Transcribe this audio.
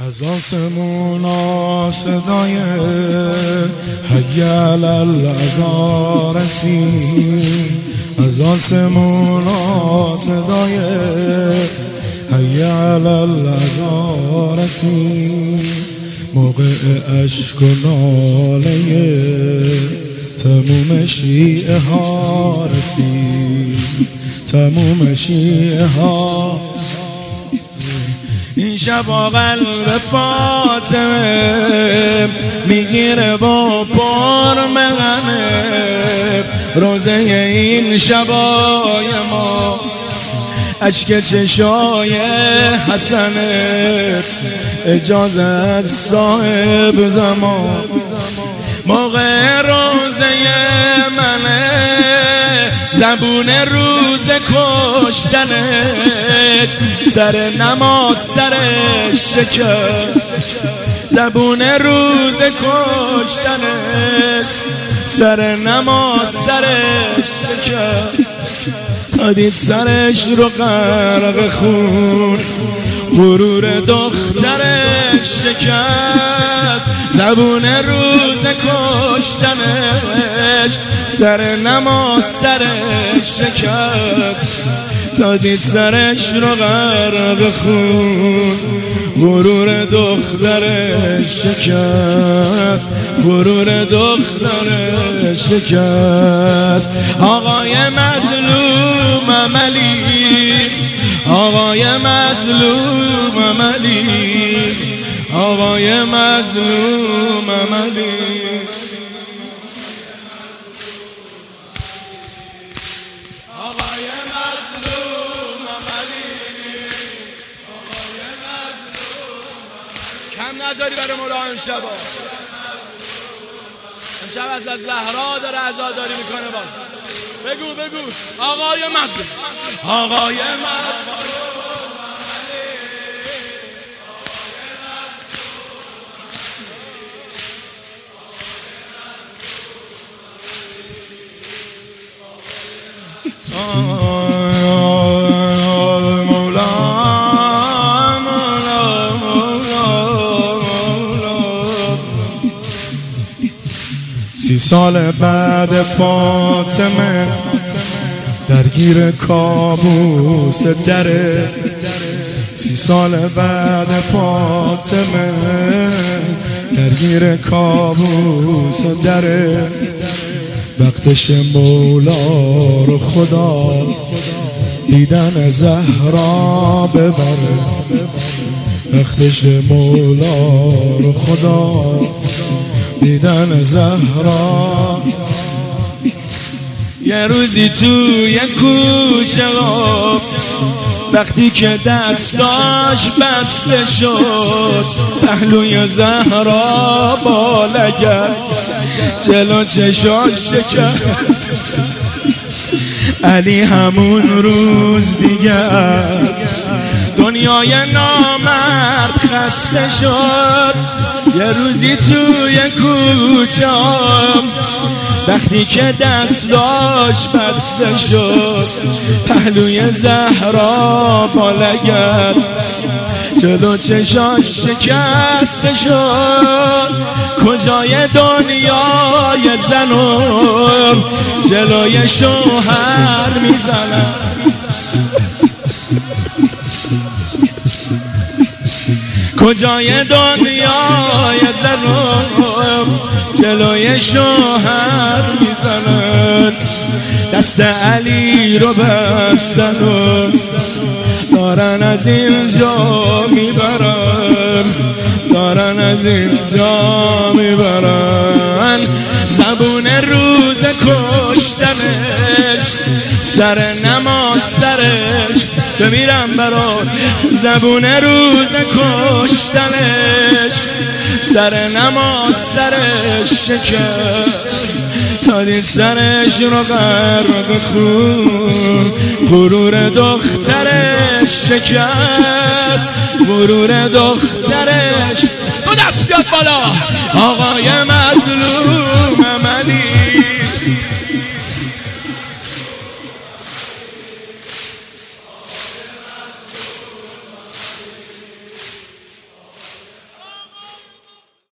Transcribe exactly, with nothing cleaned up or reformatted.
از آسمونا صدای حی علی العزا رسید، از آسمونا صدای حی علی العزا رسید، موقع اشک و ناله تموم شیعه ها رسید، تموم شیعه ها. این شب قلب فاطمه میگیره با پر مغنه، روزه این شبای ما اشک چشای حسنه، اجازه از صاحب زمان. موقع روزه منه زبون روز کشتنش، سر نماز سرش شکست، زبون روز کشتنش، سر نماز سرش شکست، تا دید سرش رو غرق خون، غرور دخترش شکست، زبون روز کشتنش، سر نماز سرش شکست، تا دید سرش رو غرق خون، غرور دخترش شکست، غرور دخترش شکست. آقای مظلوم عملی، آقای مظلوم عملی، آقای مظلوم عملی. کم نذاری برای مولا امشب امشب از زهرا داره عزاداری میکنه. باز بگو بگو آقای مظلوم، آقای مظلوم. سی سال بعد فاطمه درگیر کابوس دره، سی سال بعد فاطمه درگیر کابوس دره، وقتش مولا رو خدا دیدن زهرا ببره، وقتش مولا رو خدا دیدن زهرا. یه روزی توی کوچه وقتی که دستاش بسته شد، پهلوی زهرا بالا کرد، جلو چشاش شکست. علی همون روز دیگه دنیای نامرد خسته شد. یه روزی توی کوچه وقتی که دستاش بسته شد، پهلوی زهرا بالا کرد، جلو چشاش شکسته شد. کجای دنیای زنم جلوی شوهر میزنم، کجای دنیای زنم جلوی شوهر میزنن. دست علی رو بستن و دارن از اینجا میبرن، دارن از اینجا میبرن. زبون روز کشتنش، سر نماز سرش بمیرم برات. زبون روز کشتنش، سر نماز سرش شکست، تا دید سرش رو غرق خون، غرور دخترش شکست، غرور دخترش. دو دست بیاد بالا آقای مظلوم